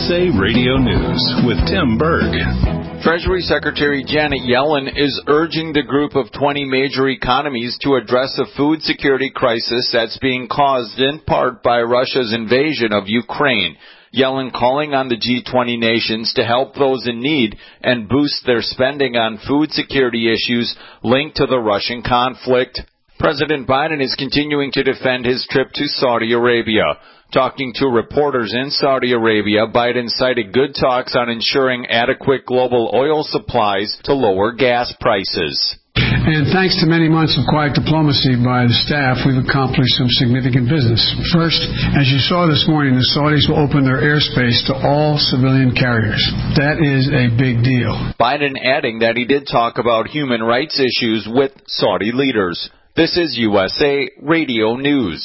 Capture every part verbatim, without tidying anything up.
S A Radio News with Tim Berg. Treasury Secretary Janet Yellen is urging the group of twenty major economies to address a food security crisis that's being caused in part by Russia's invasion of Ukraine. Yellen calling on the G twenty nations to help those in need and boost their spending on food security issues linked to the Russian conflict. President Biden is continuing to defend his trip to Saudi Arabia. Talking to reporters in Saudi Arabia, Biden cited good talks on ensuring adequate global oil supplies to lower gas prices. And thanks to many months of quiet diplomacy by the staff, we've accomplished some significant business. First, as you saw this morning, the Saudis will open their airspace to all civilian carriers. That is a big deal. Biden adding that he did talk about human rights issues with Saudi leaders. This is U S A Radio News.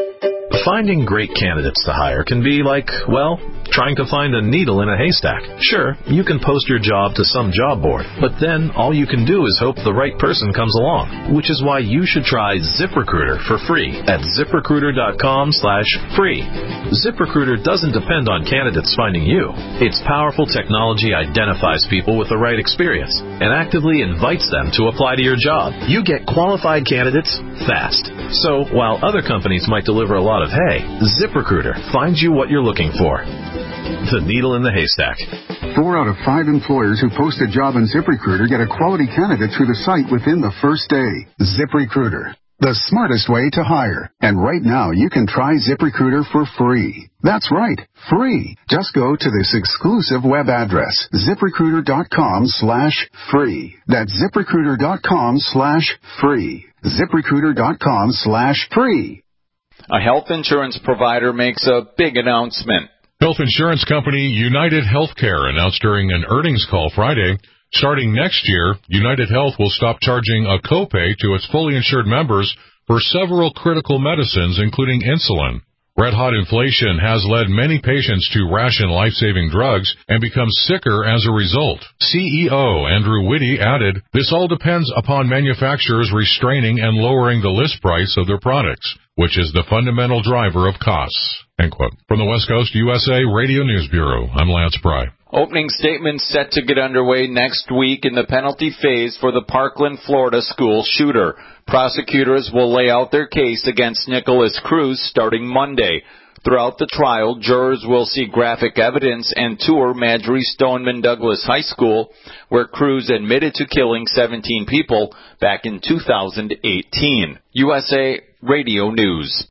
Finding great candidates to hire can be like, well, trying to find a needle in a haystack. Sure, you can post your job to some job board, but then all you can do is hope the right person comes along, which is why you should try ZipRecruiter for free at ZipRecruiter.com slash free. ZipRecruiter doesn't depend on candidates finding you. Its powerful technology identifies people with the right experience and actively invites them to apply to your job. You get qualified candidates fast. So while other companies might deliver a lot of hay, ZipRecruiter finds you what you're looking for. The needle in the haystack. Four out of five employers who post a job in ZipRecruiter get a quality candidate through the site within the first day. ZipRecruiter, the smartest way to hire. And right now, you can try ZipRecruiter for free. That's right, free. Just go to this exclusive web address, ZipRecruiter.com slash free. That's ZipRecruiter.com slash free. ZipRecruiter.com slash free. A health insurance provider makes a big announcement. Health insurance company United Healthcare announced during an earnings call Friday, starting next year, United Health will stop charging a copay to its fully insured members for several critical medicines, including insulin. Red-hot inflation has led many patients to ration life-saving drugs and become sicker as a result. C E O Andrew Whitty added, this all depends upon manufacturers restraining and lowering the list price of their products, which is the fundamental driver of costs. End quote. From the West Coast U S A Radio News Bureau, I'm Lance Pry. Opening statements set to get underway next week in the penalty phase for the Parkland, Florida school shooter. Prosecutors will lay out their case against Nicholas Cruz starting Monday. Throughout the trial, jurors will see graphic evidence and tour Marjory Stoneman Douglas High School, where Cruz admitted to killing seventeen people back in two thousand eighteen. U S A Radio News.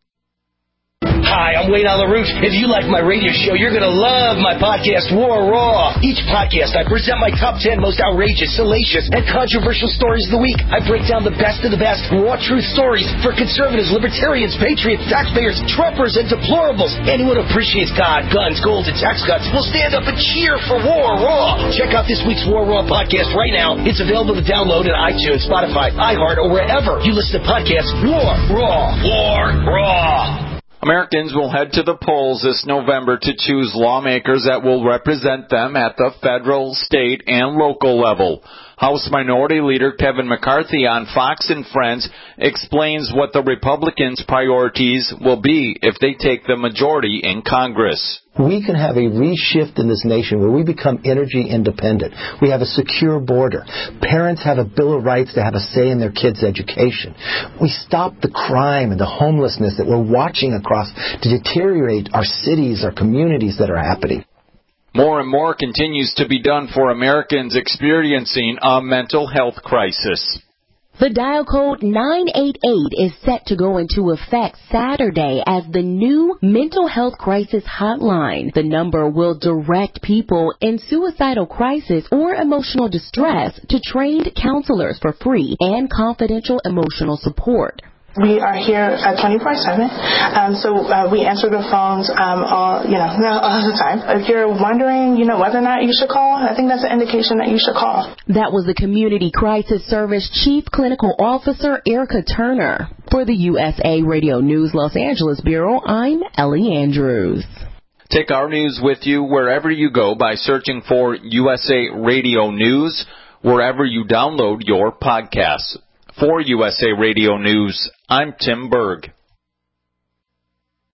Hi, I'm Wayne on the Roof. If you like my radio show, you're going to love my podcast, War Raw. Each podcast, I present my top ten most outrageous, salacious, and controversial stories of the week. I break down the best of the best raw truth stories for conservatives, libertarians, patriots, taxpayers, Trumpers, and deplorables. Anyone who appreciates God, guns, gold, and tax cuts will stand up and cheer for War Raw. Check out this week's War Raw podcast right now. It's available to download on iTunes, Spotify, iHeart, or wherever you listen to podcasts. War Raw. War Raw. Americans will head to the polls this November to choose lawmakers that will represent them at the federal, state, and local level. House Minority Leader Kevin McCarthy on Fox and Friends explains what the Republicans' priorities will be if they take the majority in Congress. We can have a reshift in this nation where we become energy independent. We have a secure border. Parents have a Bill of Rights to have a say in their kids' education. We stop the crime and the homelessness that we're watching across to deteriorate our cities, our communities that are happening. More and more continues to be done for Americans experiencing a mental health crisis. The dial code nine eight eight is set to go into effect Saturday as the new mental health crisis hotline. The number will direct people in suicidal crisis or emotional distress to trained counselors for free and confidential emotional support. We are here uh, twenty-four seven, um, so uh, we answer the phones um, all, you know, all the time. If you're wondering, you know, whether or not you should call, I think that's an indication that you should call. That was the Community Crisis Service Chief Clinical Officer Erica Turner. For the U S A Radio News Los Angeles Bureau, I'm Ellie Andrews. Take our news with you wherever you go by searching for U S A Radio News, wherever you download your podcasts. For U S A Radio News, I'm Tim Berg.